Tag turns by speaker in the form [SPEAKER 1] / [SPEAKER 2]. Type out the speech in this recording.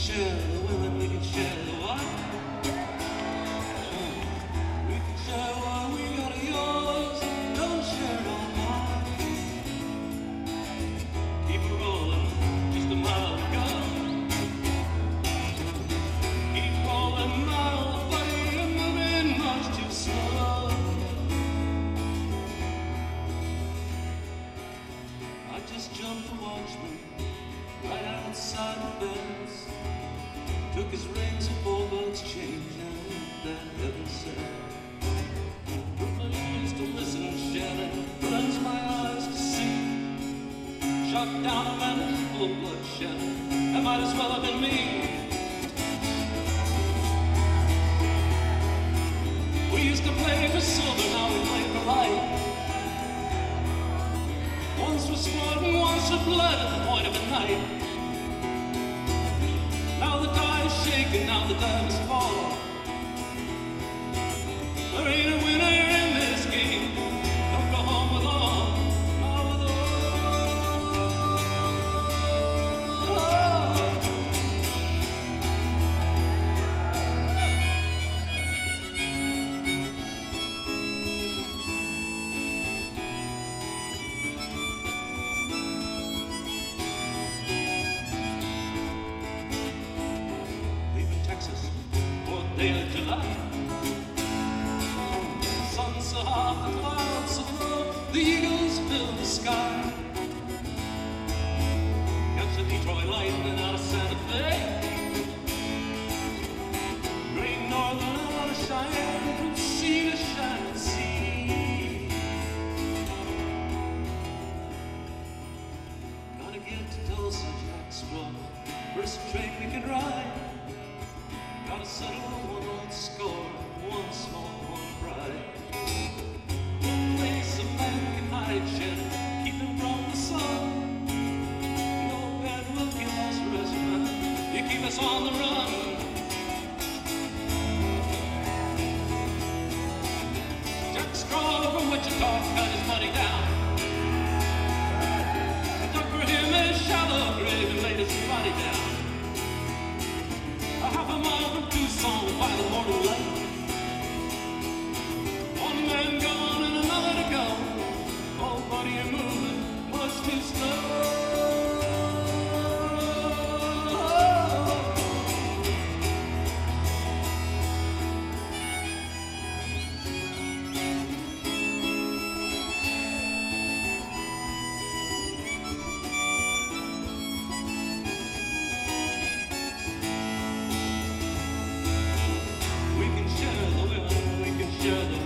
[SPEAKER 1] share the women, we can share the what? We can share what we got of yours, don't share no more. Keep it rolling, just a mile to go. Keep rolling, mile, buddy, you're moving much too slow. I just jumped the watchman right outside the fence. Took his rings and $4 change, and that heaven said, put my ears to listen, Shannon, cleanse my eyes to see. Shot down a man full of blood, Shannon, that might as well have been me. We used to play for silver, now we play for life. Once for sport and once for blood at the point of a knife. Now the die is shaken, now the diamonds fall. There ain't a winner in this game. Don't go home with all, not with Texas, 4th day of July. Sun so hot, the clouds so low, the eagles fill the sky. Catch the Detroit Lightning out of Santa Fe. Great Northern out of Cheyenne, from sea to shining sea. Gotta get to Tulsa, Jacksboro, first train we can ride. Gotta settle one old score, one small, one pride. One place a man can hide, Shannon, keep him from the sun. No bad will kill us, resident, you keep us on the run. Jack Straw from Wichita cut his money down. I dug for him a shallow grave and laid his body down. A half a mile from Tucson by the morning light. One man gone and another to go. Oh, buddy, you're moving much too slow. We can share the women, we can share the